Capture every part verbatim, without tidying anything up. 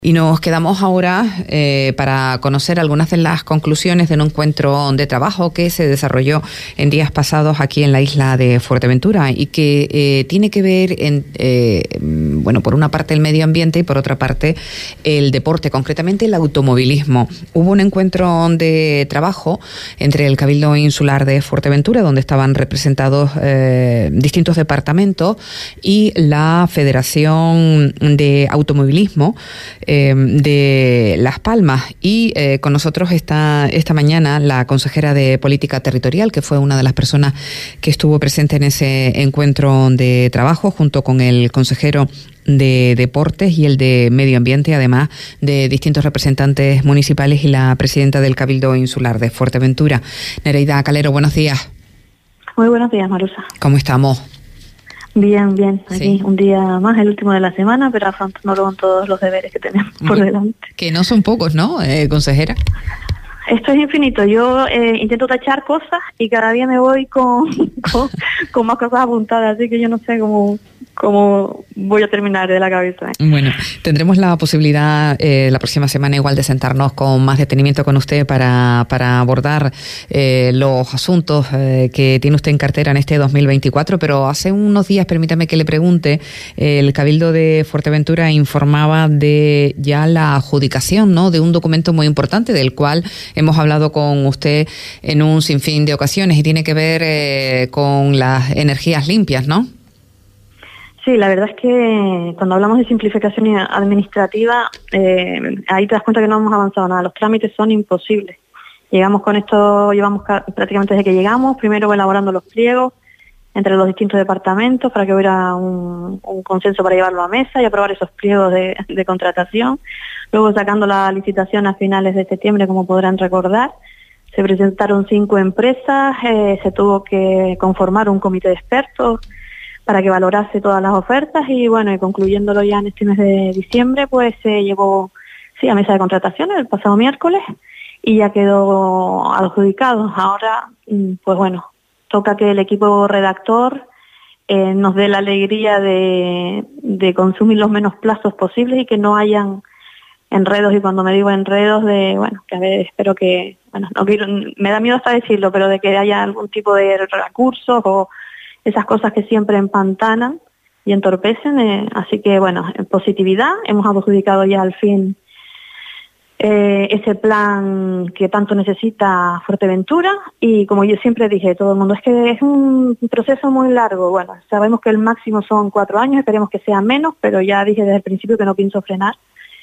Y nos quedamos ahora eh, para conocer algunas de las conclusiones de un encuentro de trabajo que se desarrolló en días pasados aquí en la isla de Fuerteventura y que eh, tiene que ver, en, eh, bueno, por una parte el medio ambiente y por otra parte el deporte, concretamente el automovilismo. Hubo un encuentro de trabajo entre el Cabildo Insular de Fuerteventura, donde estaban representados eh, distintos departamentos, y la Federación de Automovilismo de Las Palmas, y eh, con nosotros está esta mañana la consejera de Política Territorial, que fue una de las personas que estuvo presente en ese encuentro de trabajo, junto con el consejero de Deportes y el de Medio Ambiente, además de distintos representantes municipales y la presidenta del Cabildo Insular de Fuerteventura. Nereida Calero, buenos días. Muy buenos días, Marusa. ¿Cómo estamos? Bien, bien. Aquí sí. Un día más, el último de la semana, pero afrontándolo con todos los deberes que tenemos por Muy, delante. Que no son pocos, ¿no, eh, consejera? Esto es infinito. Yo eh, intento tachar cosas y cada día me voy con, con, con más cosas apuntadas, así que yo no sé cómo, cómo voy a terminar de la cabeza. ¿eh? Bueno, tendremos la posibilidad eh, la próxima semana igual de sentarnos con más detenimiento con usted para, para abordar eh, los asuntos eh, que tiene usted en cartera en este dos mil veinticuatro, pero hace unos días, permítame que le pregunte, eh, el Cabildo de Fuerteventura informaba de ya la adjudicación, ¿no?, de un documento muy importante del cual hemos hablado con usted en un sinfín de ocasiones y tiene que ver eh, con las energías limpias, ¿no? Sí, la verdad es que cuando hablamos de simplificación administrativa, eh, ahí te das cuenta que no hemos avanzado nada. Los trámites son imposibles. Llegamos con esto, llevamos prácticamente desde que llegamos, primero elaborando los pliegos entre los distintos departamentos para que hubiera un, un consenso para llevarlo a mesa y aprobar esos pliegos de, de contratación. Luego, sacando la licitación a finales de septiembre, como podrán recordar, se presentaron cinco empresas, eh, se tuvo que conformar un comité de expertos para que valorase todas las ofertas y bueno, y concluyéndolo ya en este mes de diciembre, pues se llevó sí, a mesa de contratación el pasado miércoles y ya quedó adjudicado. Ahora, pues bueno, toca que el equipo redactor eh, nos dé la alegría de, de consumir los menos plazos posibles y que no hayan enredos, y cuando me digo enredos, de, bueno, que a ver, espero que, bueno, no quiero, me da miedo hasta decirlo, pero de que haya algún tipo de recursos o esas cosas que siempre empantanan y entorpecen, eh, así que bueno, en positividad, hemos adjudicado ya al fin eh, ese plan que tanto necesita Fuerteventura y como yo siempre dije, todo el mundo, es que es un proceso muy largo, bueno, sabemos que el máximo son cuatro años, esperemos que sea menos, pero ya dije desde el principio que no pienso frenar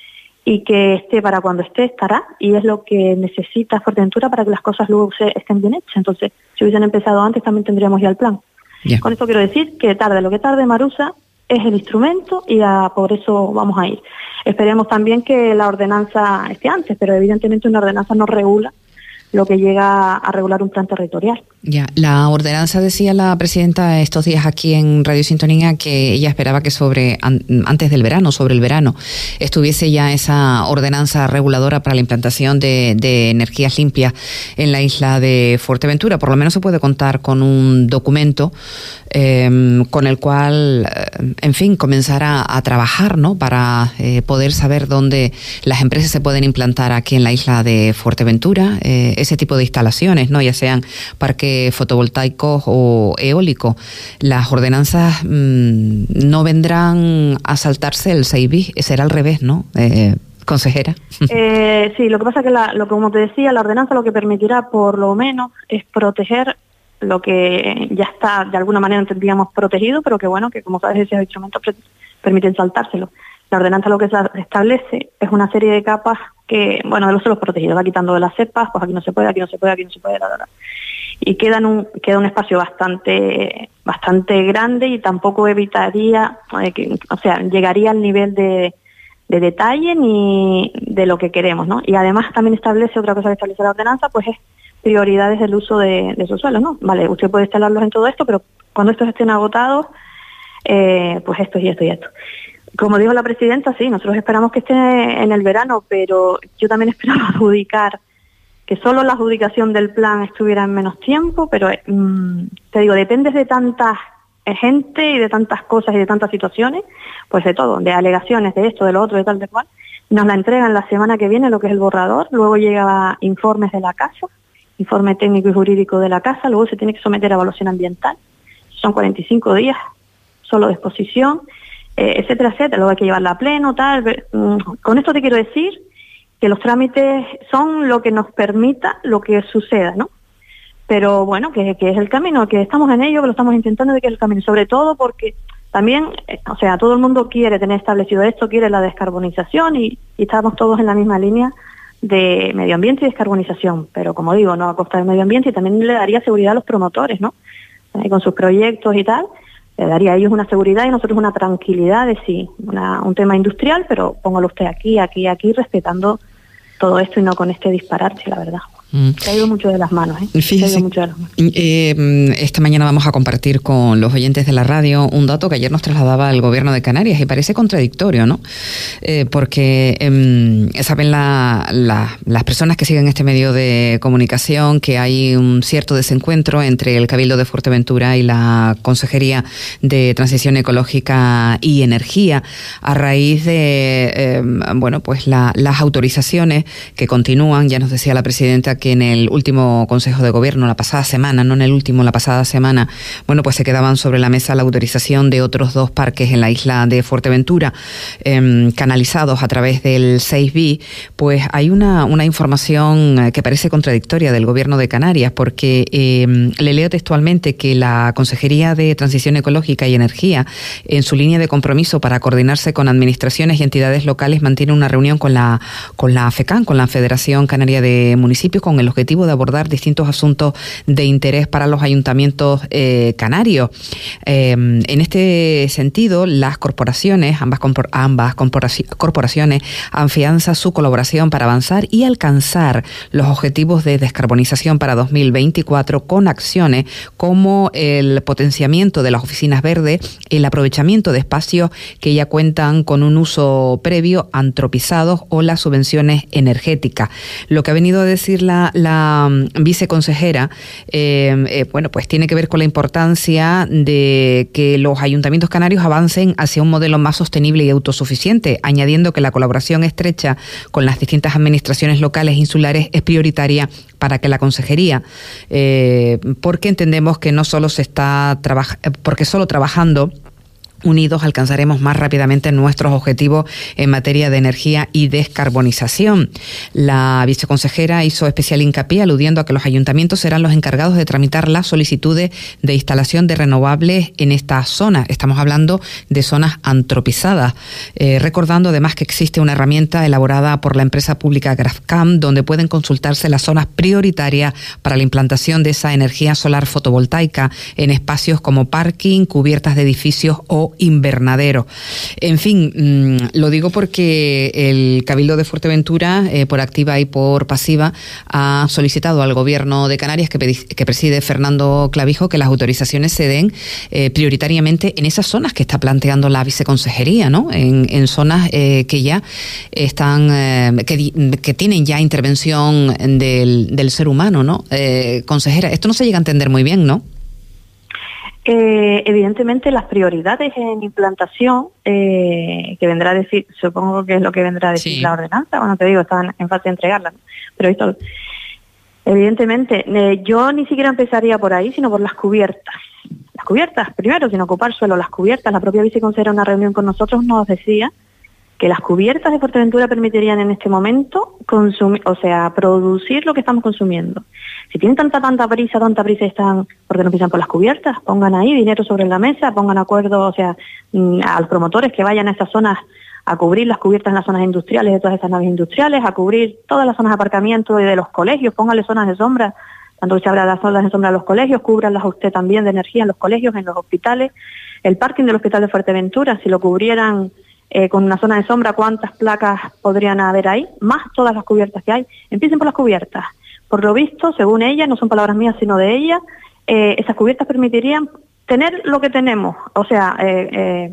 y que esté para cuando esté, estará, y es lo que necesita Fuerteventura para que las cosas luego se estén bien hechas. Entonces, si hubiesen empezado antes, también tendríamos ya el plan. Yeah. Con esto quiero decir que tarde lo que tarde, Marusa, es el instrumento y a, por eso vamos a ir. Esperemos también que la ordenanza esté antes, pero evidentemente una ordenanza no regula lo que llega a regular un plan territorial. Ya, la ordenanza, decía la presidenta estos días aquí en Radio Sintonía, que ella esperaba que sobre an, antes del verano, sobre el verano, estuviese ya esa ordenanza reguladora para la implantación de, de energías limpias en la isla de Fuerteventura. Por lo menos se puede contar con un documento eh, con el cual, en fin, comenzar a, a trabajar, ¿no?, para eh, poder saber dónde las empresas se pueden implantar aquí en la isla de Fuerteventura, eh, ese tipo de instalaciones, ¿no?, ya sean parques fotovoltaicos o eólicos. Las ordenanzas mmm, no vendrán a saltarse el seis bis, será al revés, ¿no, eh, consejera? Eh, sí, lo que pasa es que, la, lo, como te decía, la ordenanza lo que permitirá por lo menos es proteger lo que ya está de alguna manera, entendíamos, protegido, pero que bueno, que como sabes, esos instrumentos permiten saltárselo. La ordenanza lo que se establece es una serie de capas que, bueno, de los suelos protegidos, va quitando de las cepas, pues aquí no se puede, aquí no se puede, aquí no se puede, la verdad. Y queda un, queda un espacio bastante bastante grande y tampoco evitaría, eh, que, o sea, llegaría al nivel de, de detalle ni de lo que queremos, ¿no? Y además también establece, otra cosa que establece la ordenanza, pues es prioridades del uso de, de esos suelos, ¿no? Vale, usted puede instalarlos en todo esto, pero cuando estos estén agotados, eh, pues esto y esto y esto. Como dijo la presidenta, sí, nosotros esperamos que esté en el verano, pero yo también esperaba adjudicar, que solo la adjudicación del plan estuviera en menos tiempo, pero mmm, te digo, depende de tanta gente y de tantas cosas y de tantas situaciones, pues de todo, de alegaciones, de esto, de lo otro, de tal, de cual, nos la entregan la semana que viene, lo que es el borrador, luego llega informes de la casa, informe técnico y jurídico de la casa, luego se tiene que someter a evaluación ambiental, son cuarenta y cinco días solo de exposición, eh, etcétera, etcétera, luego hay que llevarla a pleno, tal. Con esto te quiero decir que los trámites son lo que nos permita lo que suceda, ¿no? Pero bueno, que, que es el camino, que estamos en ello, que lo estamos intentando, de que es el camino, sobre todo porque también, eh, o sea, todo el mundo quiere tener establecido esto, quiere la descarbonización y, y estamos todos en la misma línea de medio ambiente y descarbonización, pero como digo, no a costa del medio ambiente, y también le daría seguridad a los promotores, ¿no? Eh, con sus proyectos y tal, le daría a ellos una seguridad y a nosotros una tranquilidad de sí, una, un tema industrial, pero póngalo usted aquí, aquí, aquí, respetando todo esto y no con este disparate, la verdad. Mm. Se ha ido mucho de las manos, ¿eh? Fíjese, Se ha ido mucho de las manos. Eh, esta mañana vamos a compartir con los oyentes de la radio un dato que ayer nos trasladaba el gobierno de Canarias y parece contradictorio, ¿no? Eh, porque eh, saben la, la, las personas que siguen este medio de comunicación que hay un cierto desencuentro entre el Cabildo de Fuerteventura y la Consejería de Transición Ecológica y Energía a raíz de, eh, bueno, pues la, las autorizaciones que continúan. Ya nos decía la presidenta que en el último Consejo de Gobierno, la pasada semana, no en el último, la pasada semana, bueno, pues se quedaban sobre la mesa la autorización de otros dos parques en la isla de Fuerteventura, eh, canalizados a través del seis B. Pues hay una, una información que parece contradictoria del Gobierno de Canarias, porque eh, le leo textualmente que la Consejería de Transición Ecológica y Energía, en su línea de compromiso para coordinarse con administraciones y entidades locales, mantiene una reunión con la, con la FECAN, con la Federación Canaria de Municipios, con el objetivo de abordar distintos asuntos de interés para los ayuntamientos eh, canarios. Eh, en este sentido, las corporaciones, ambas, ambas corporaciones, afianzan su colaboración para avanzar y alcanzar los objetivos de descarbonización para dos mil veinticuatro con acciones como el potenciamiento de las oficinas verdes, el aprovechamiento de espacios que ya cuentan con un uso previo, antropizados, o las subvenciones energéticas. Lo que ha venido a decir la la viceconsejera, eh, eh, bueno, pues tiene que ver con la importancia de que los ayuntamientos canarios avancen hacia un modelo más sostenible y autosuficiente, añadiendo que la colaboración estrecha con las distintas administraciones locales e insulares es prioritaria para que la consejería, eh, porque entendemos que no solo se está trabajando, porque solo trabajando unidos alcanzaremos más rápidamente nuestros objetivos en materia de energía y descarbonización. La viceconsejera hizo especial hincapié aludiendo a que los ayuntamientos serán los encargados de tramitar las solicitudes de instalación de renovables en estas zonas. Estamos hablando de zonas antropizadas, eh, recordando además que existe una herramienta elaborada por la empresa pública Grafcam, donde pueden consultarse las zonas prioritarias para la implantación de esa energía solar fotovoltaica en espacios como parking, cubiertas de edificios o invernadero. En fin, mmm, lo digo porque el Cabildo de Fuerteventura, eh, por activa y por pasiva, ha solicitado al Gobierno de Canarias, que, que preside Fernando Clavijo, que las autorizaciones se den eh, prioritariamente en esas zonas que está planteando la viceconsejería, ¿no? En, en zonas eh, que ya están, eh, que, que tienen ya intervención del, del ser humano, ¿no? Eh, consejera, esto no se llega a entender muy bien, ¿no? Eh, evidentemente las prioridades en implantación, eh, que vendrá a decir, supongo que es lo que vendrá a decir sí. La ordenanza, bueno, te digo, están en fase de entregarla, ¿no? Pero esto, evidentemente, eh, yo ni siquiera empezaría por ahí, sino por las cubiertas. Las cubiertas, primero, sin ocupar suelo, las cubiertas. La propia viceconsejera en una reunión con nosotros nos decía que las cubiertas de Fuerteventura permitirían en este momento consumir, o sea, producir lo que estamos consumiendo. Si tienen tanta, tanta prisa, tanta prisa están, ¿por qué no empiezan por las cubiertas? Pongan ahí dinero sobre la mesa, pongan acuerdo, o sea, a los promotores que vayan a esas zonas a cubrir las cubiertas en las zonas industriales de todas estas naves industriales, a cubrir todas las zonas de aparcamiento y de los colegios, pónganle zonas de sombra, tanto que se abra las zonas de sombra a los colegios, cúbranlas a usted también de energía en los colegios, en los hospitales. El parking del Hospital de Fuerteventura, si lo cubrieran Eh, con una zona de sombra, ¿cuántas placas podrían haber ahí? Más todas las cubiertas que hay. Empiecen por las cubiertas. Por lo visto, según ella, no son palabras mías sino de ella, eh, esas cubiertas permitirían tener lo que tenemos, o sea, eh, eh,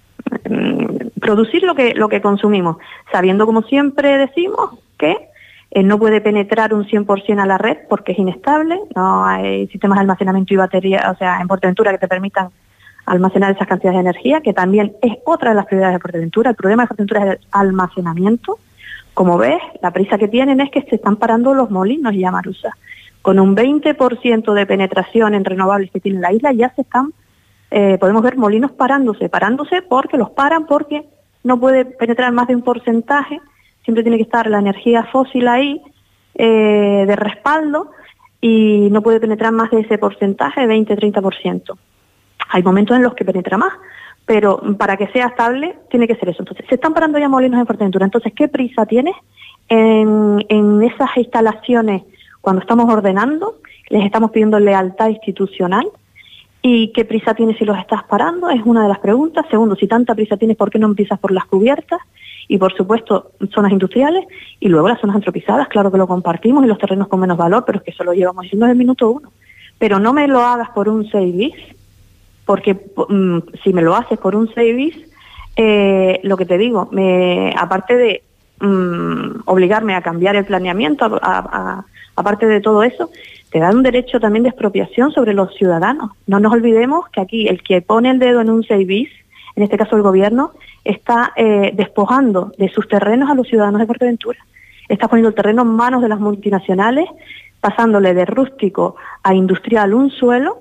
producir lo que, lo que consumimos, sabiendo, como siempre decimos, que eh, no puede penetrar un cien por ciento a la red porque es inestable, no hay sistemas de almacenamiento y batería, o sea, en Fuerteventura que te permitan almacenar esas cantidades de energía, que también es otra de las prioridades de Fuerteventura. El problema de Fuerteventura es el almacenamiento. Como ves, la prisa que tienen es que se están parando los molinos ya, Marusa. Con un veinte por ciento de penetración en renovables que tiene la isla, ya se están, eh, podemos ver molinos parándose, parándose porque los paran porque no puede penetrar más de un porcentaje, siempre tiene que estar la energía fósil ahí eh, de respaldo y no puede penetrar más de ese porcentaje, veinte a treinta por ciento. Hay momentos en los que penetra más, pero para que sea estable tiene que ser eso. Entonces, se están parando ya molinos en Fuerteventura. Entonces, ¿qué prisa tienes en, en esas instalaciones cuando estamos ordenando? Les estamos pidiendo lealtad institucional. ¿Y qué prisa tienes si los estás parando? Es una de las preguntas. Segundo, si tanta prisa tienes, ¿por qué no empiezas por las cubiertas? Y, por supuesto, zonas industriales. Y luego las zonas antropizadas, claro que lo compartimos, y los terrenos con menos valor, pero es que eso lo llevamos diciendo desde el minuto uno. Pero no me lo hagas por un seis bis, porque um, si me lo haces por un seis bis, eh, lo que te digo, me, aparte de um, obligarme a cambiar el planeamiento, a, a, a, aparte de todo eso, te da un derecho también de expropiación sobre los ciudadanos. No nos olvidemos que aquí el que pone el dedo en un seis bis, en este caso el gobierno, está eh, despojando de sus terrenos a los ciudadanos de Fuerteventura. Está poniendo el terreno en manos de las multinacionales, pasándole de rústico a industrial un suelo,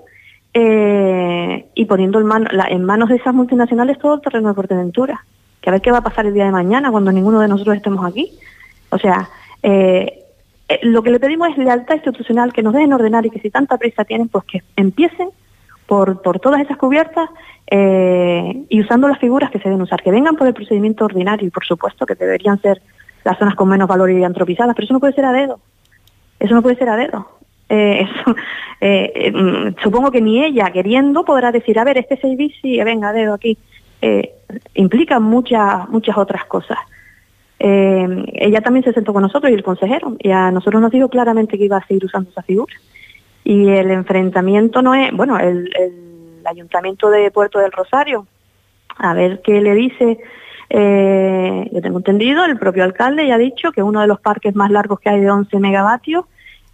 Eh, y poniendo en, mano, la, en manos de esas multinacionales todo el terreno de Fuerteventura. Que a ver qué va a pasar el día de mañana cuando ninguno de nosotros estemos aquí. O sea, eh, eh, lo que le pedimos es lealtad institucional, que nos dejen ordenar y que si tanta prisa tienen, pues que empiecen por, por todas esas cubiertas eh, y usando las figuras que se deben usar, que vengan por el procedimiento ordinario y por supuesto que deberían ser las zonas con menos valor y antropizadas, pero eso no puede ser a dedo. Eso no puede ser a dedo. Eh, eso, eh, eh, supongo que ni ella queriendo podrá decir, a ver, este seis bis sí, venga, dedo aquí. Eh, implica muchas muchas otras cosas. Eh, ella también se sentó con nosotros y el consejero, y a nosotros nos dijo claramente que iba a seguir usando esa figura. Y el enfrentamiento no es, bueno, el, el Ayuntamiento de Puerto del Rosario, a ver qué le dice. Eh, yo tengo entendido, el propio alcalde ya ha dicho que uno de los parques más largos que hay de once megavatios,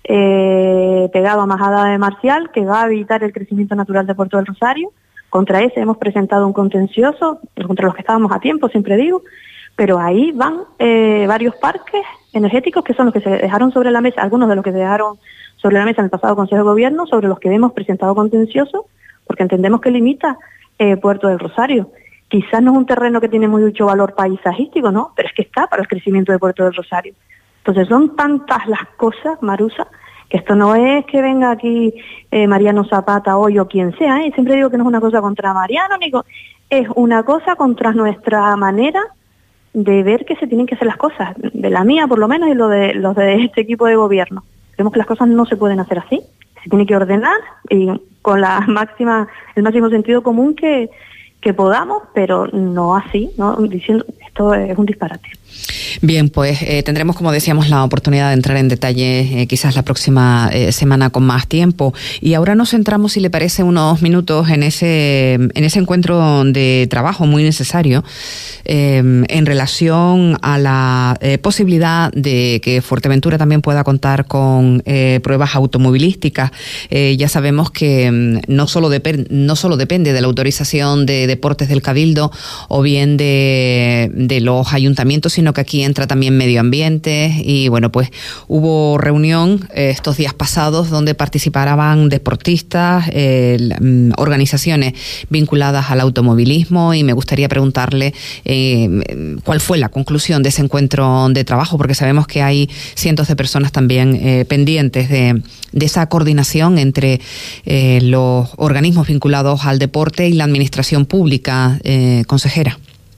Eh, pegado a Majada de Marcial, que va a evitar el crecimiento natural de Puerto del Rosario. Contra ese hemos presentado un contencioso, contra los que estábamos a tiempo, siempre digo, pero ahí van eh, varios parques energéticos que son los que se dejaron sobre la mesa, algunos de los que se dejaron sobre la mesa en el pasado Consejo de Gobierno, sobre los que hemos presentado contencioso, porque entendemos que limita eh, Puerto del Rosario. Quizás no es un terreno que tiene mucho valor paisajístico, ¿no? Pero es que está para el crecimiento de Puerto del Rosario. Entonces son tantas las cosas, Marusa, que esto no es que venga aquí eh, Mariano Zapata hoy o quien sea, ¿eh? Siempre digo que no es una cosa contra Mariano, ni co- es una cosa contra nuestra manera de ver que se tienen que hacer las cosas, de la mía por lo menos y lo de los de este equipo de gobierno. Creemos que las cosas no se pueden hacer así, se tiene que ordenar y con la máxima, el máximo sentido común que, que podamos, pero no así, ¿no? Diciendo esto es un disparate. Bien, pues eh, tendremos, como decíamos, la oportunidad de entrar en detalle eh, quizás la próxima eh, semana con más tiempo. Y ahora nos centramos, si le parece, unos minutos en ese en ese encuentro de trabajo muy necesario eh, en relación a la eh, posibilidad de que Fuerteventura también pueda contar con eh, pruebas automovilísticas. Eh, ya sabemos que mm, no solo, dep- no solo depende de la autorización de deportes del Cabildo o bien de, de los ayuntamientos, sino que aquí entra también medio ambiente y bueno, pues hubo reunión eh, estos días pasados donde participaban deportistas, eh, organizaciones vinculadas al automovilismo y me gustaría preguntarle eh, cuál fue la conclusión de ese encuentro de trabajo, porque sabemos que hay cientos de personas también eh, pendientes de, de esa coordinación entre eh, los organismos vinculados al deporte y la administración pública, eh, consejera.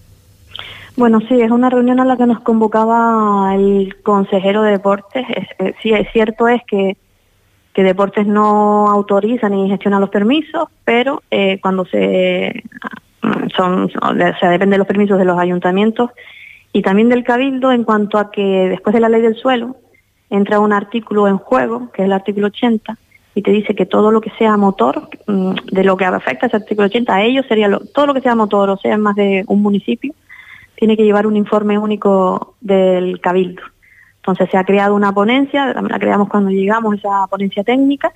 Bueno, sí, es una reunión a la que nos convocaba el consejero de Deportes. Es, es, sí, es cierto es que, que Deportes no autoriza ni gestiona los permisos, pero eh, cuando se son, son, o sea, depende de los permisos de los ayuntamientos y también del Cabildo en cuanto a que después de la ley del suelo entra un artículo en juego, que es el artículo ochenta, y te dice que todo lo que sea motor, de lo que afecta ese artículo ochenta, a ellos sería lo, todo lo que sea motor, o sea, en más de un municipio, tiene que llevar un informe único del Cabildo. Entonces se ha creado una ponencia, la creamos cuando llegamos, esa ponencia técnica,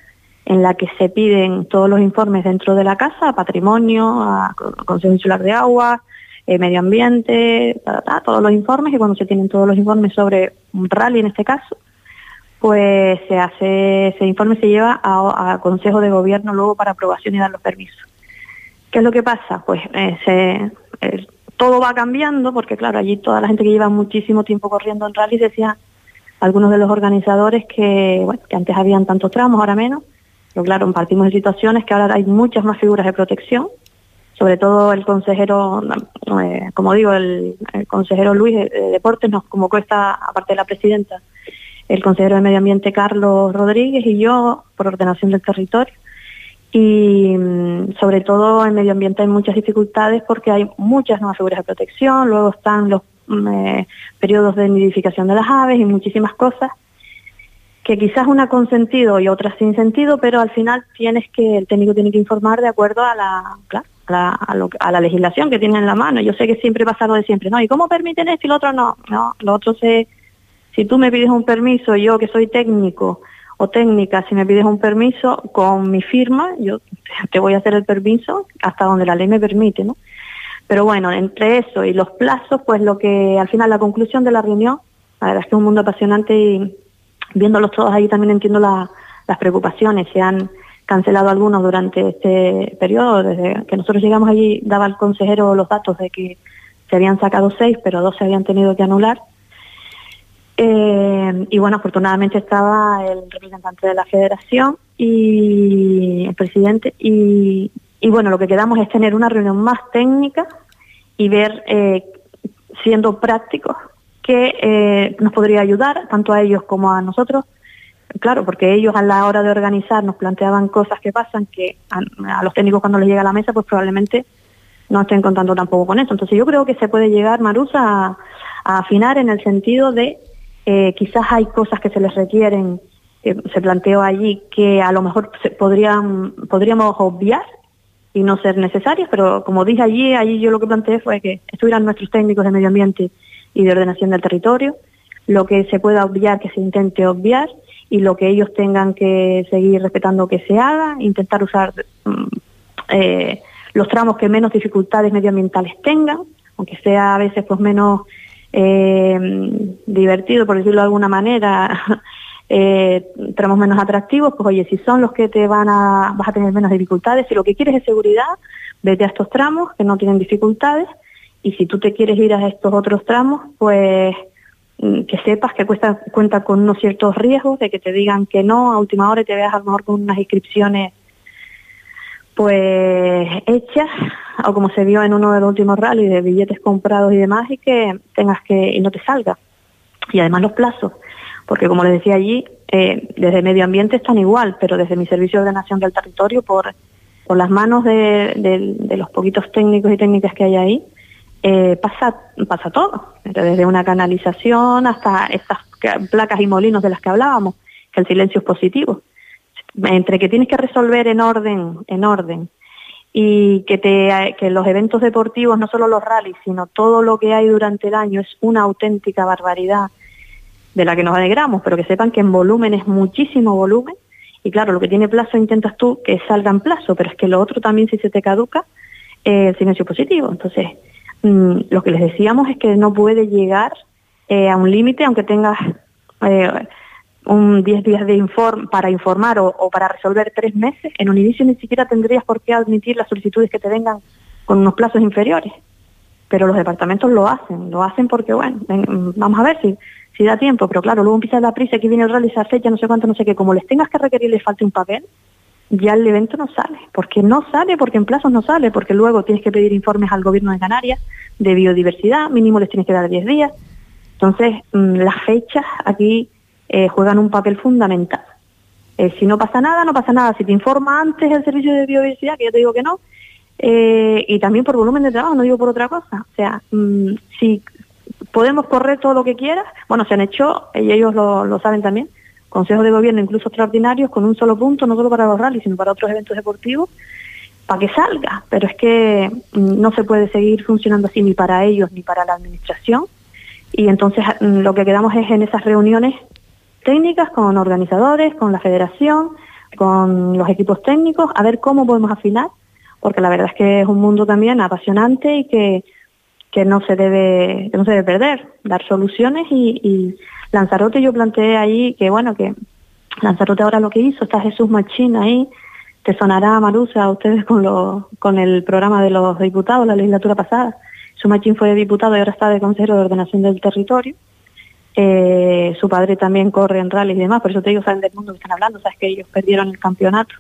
en la que se piden todos los informes dentro de la casa, a patrimonio, a Consejo Insular de Agua, eh, medio ambiente, ta, ta, todos los informes, y cuando se tienen todos los informes sobre un rally en este caso, pues se hace, ese informe se lleva a, a Consejo de Gobierno luego para aprobación y dar los permisos. ¿Qué es lo que pasa? Pues eh, se, eh, todo va cambiando, porque claro, allí toda la gente que lleva muchísimo tiempo corriendo en rally decía, algunos de los organizadores que, bueno, que antes habían tantos tramos, ahora menos, pero claro, partimos de situaciones que ahora hay muchas más figuras de protección, sobre todo el consejero, eh, como digo, el, el consejero Luis de, de Deportes nos convocó esta, aparte de la presidenta, el consejero de Medio Ambiente Carlos Rodríguez y yo, por ordenación del territorio. Y sobre todo en medio ambiente hay muchas dificultades porque hay muchas nuevas figuras de protección, luego están los eh, periodos de nidificación de las aves y muchísimas cosas que quizás una con sentido y otras sin sentido, pero al final tienes que el técnico tiene que informar de acuerdo a la, claro, a la, a lo, a la legislación que tiene en la mano. Yo sé que siempre pasa lo de siempre, ¿no? ¿Y cómo permiten esto y lo otro no? No, lo otro se... Si tú me pides un permiso, yo que soy técnico o técnica, si me pides un permiso con mi firma, yo te voy a hacer el permiso hasta donde la ley me permite, ¿no? Pero bueno, entre eso y los plazos, pues lo que al final la conclusión de la reunión, la verdad es que es un mundo apasionante y viéndolos todos ahí también entiendo la, las preocupaciones. Se han cancelado algunos durante este periodo, desde que nosotros llegamos allí daba el consejero los datos de que se habían sacado seis, pero dos se habían tenido que anular. Eh, y bueno, afortunadamente estaba el representante de la federación y el presidente y, y bueno, lo que quedamos es tener una reunión más técnica y ver, eh, siendo prácticos, que eh, nos podría ayudar tanto a ellos como a nosotros, claro, porque ellos a la hora de organizar nos planteaban cosas que pasan que a, a los técnicos cuando les llega a la mesa pues probablemente no estén contando tampoco con eso. Entonces yo creo que se puede llegar, Marusa, a, a afinar en el sentido de Eh, quizás hay cosas que se les requieren, eh, se planteó allí, que a lo mejor se podrían podríamos obviar y no ser necesarias, pero como dije allí, allí yo lo que planteé fue que estuvieran nuestros técnicos de medio ambiente y de ordenación del territorio, lo que se pueda obviar que se intente obviar y lo que ellos tengan que seguir respetando que se haga, intentar usar eh, los tramos que menos dificultades medioambientales tengan, aunque sea a veces pues menos Eh, divertido, por decirlo de alguna manera, eh, tramos menos atractivos, pues oye, si son los que te van a, vas a tener menos dificultades, si lo que quieres es seguridad, vete a estos tramos que no tienen dificultades, y si tú te quieres ir a estos otros tramos, pues que sepas que cuesta, cuenta con unos ciertos riesgos, de que te digan que no a última hora y te veas a lo mejor con unas inscripciones pues hechas, o como se vio en uno de los últimos rallies de billetes comprados y demás, y que tengas que, y no te salga. Y además los plazos, porque como les decía allí, eh, desde medio ambiente están igual, pero desde mi servicio de ordenación del territorio, por, por las manos de, de, de los poquitos técnicos y técnicas que hay ahí, eh, pasa, pasa todo, desde una canalización hasta estas placas y molinos de las que hablábamos, que el silencio es positivo. Entre que tienes que resolver en orden, en orden, y que te que los eventos deportivos, no solo los rallies, sino todo lo que hay durante el año es una auténtica barbaridad de la que nos alegramos, pero que sepan que en volumen es muchísimo volumen, y claro, lo que tiene plazo intentas tú que salga en plazo, pero es que lo otro también, si se te caduca, eh, el silencio positivo. Entonces, mmm, lo que les decíamos es que no puede llegar eh, a un límite, aunque tengas eh, un diez días de inform para informar o, o para resolver tres meses, en un inicio ni siquiera tendrías por qué admitir las solicitudes que te vengan con unos plazos inferiores. Pero los departamentos lo hacen, lo hacen porque, bueno, ven, vamos a ver si, si da tiempo, pero claro, luego empieza la prisa, que viene el rally, esa fecha, no sé cuánto, no sé qué, como les tengas que requerir les falte un papel, ya el evento no sale. ¿Por qué no sale? Porque en plazos no sale, porque luego tienes que pedir informes al gobierno de Canarias de biodiversidad, mínimo les tienes que dar diez días. Entonces, mmm, las fechas aquí Eh, juegan un papel fundamental. Eh, si no pasa nada, no pasa nada. Si te informa antes el servicio de biodiversidad, que yo te digo que no, eh, y también por volumen de trabajo, no digo por otra cosa. O sea, mmm, si podemos correr todo lo que quieras, bueno, se han hecho, y ellos lo, lo saben también, consejos de gobierno incluso extraordinarios con un solo punto, no solo para los rallies, sino para otros eventos deportivos, para que salga. Pero es que mmm, no se puede seguir funcionando así ni para ellos ni para la administración. Y entonces mmm, lo que quedamos es en esas reuniones técnicas con organizadores, con la federación, con los equipos técnicos, a ver cómo podemos afinar, porque la verdad es que es un mundo también apasionante y que, que no se debe que no se debe perder, dar soluciones y, y Lanzarote yo planteé ahí que bueno, que Lanzarote ahora lo que hizo, está Jesús Machín ahí, te sonará Marusa a ustedes con, lo, con el programa de los diputados, la legislatura pasada. Jesús Machín fue diputado y ahora está de consejero de ordenación del territorio. Eh, su padre también corre en rallies y demás, por eso te digo, saben del mundo que están hablando, sabes que ellos perdieron el campeonato.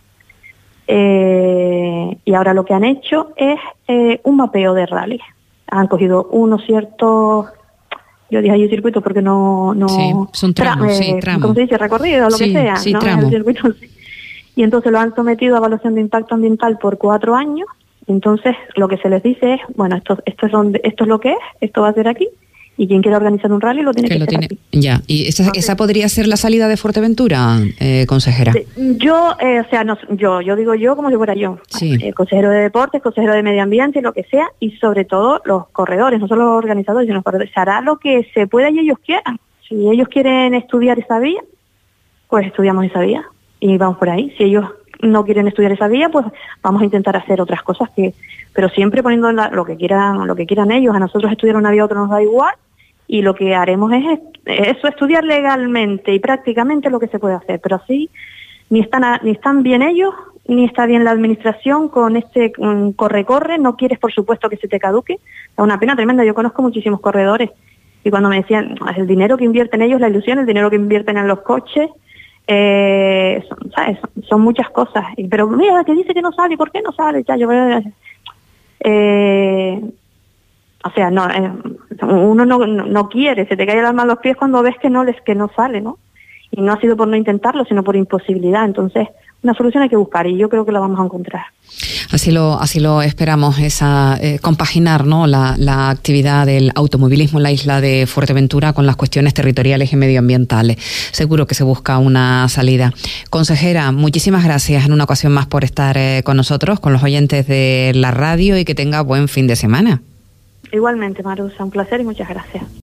Eh, y ahora lo que han hecho es eh, un mapeo de rallies. Han cogido unos ciertos, yo dije ahí circuitos porque no... no sí, son tramos, tra- eh, sí, tramos. ¿Cómo se dice? Recorrido, lo sí, que sea, sí, ¿no? tramo. El circuito, sí. Y entonces lo han sometido a evaluación de impacto ambiental por cuatro años. Entonces lo que se les dice es, bueno, esto, esto, es, donde, esto es lo que es, esto va a ser aquí. Y quien quiera organizar un rally lo tiene que, que lo hacer tiene. Aquí. Ya, ¿y esa, okay. esa podría ser la salida de Fuerteventura, eh, consejera? Yo, eh, o sea, no, yo yo digo yo como si fuera yo. Sí. El consejero de deportes, consejero de medio ambiente, lo que sea, y sobre todo los corredores, no solo los organizadores, sino los corredores. Se hará lo que se pueda y ellos quieran. Si ellos quieren estudiar esa vía, pues estudiamos esa vía y vamos por ahí. Si ellos no quieren estudiar esa vía, pues vamos a intentar hacer otras cosas que, pero siempre poniendo la, lo que quieran, lo que quieran ellos. A nosotros estudiar una vía a otro nos da igual. Y lo que haremos es eso, estudiar legalmente y prácticamente lo que se puede hacer, pero así ni están a, ni están bien ellos, ni está bien la administración con este um, corre-corre, no quieres por supuesto que se te caduque, da una pena tremenda. Yo conozco muchísimos corredores y cuando me decían el dinero que invierten ellos, la ilusión, el dinero que invierten en los coches, eh, son, ¿sabes? Son muchas cosas, y, pero mira, que dice que no sale, ¿por qué no sale? Ya, yo voy a... Eh, O sea, no, eh, uno no, no, no quiere, se te cae el alma a los pies cuando ves que no les que no sale, ¿no? Y no ha sido por no intentarlo, sino por imposibilidad. Entonces, una solución hay que buscar y yo creo que la vamos a encontrar. Así lo así lo esperamos, esa eh, compaginar, ¿no? La, la actividad del automovilismo en la isla de Fuerteventura con las cuestiones territoriales y medioambientales. Seguro que se busca una salida. Consejera, muchísimas gracias en una ocasión más por estar eh, con nosotros, con los oyentes de la radio, y que tenga buen fin de semana. Igualmente, Marusa, un placer y muchas gracias.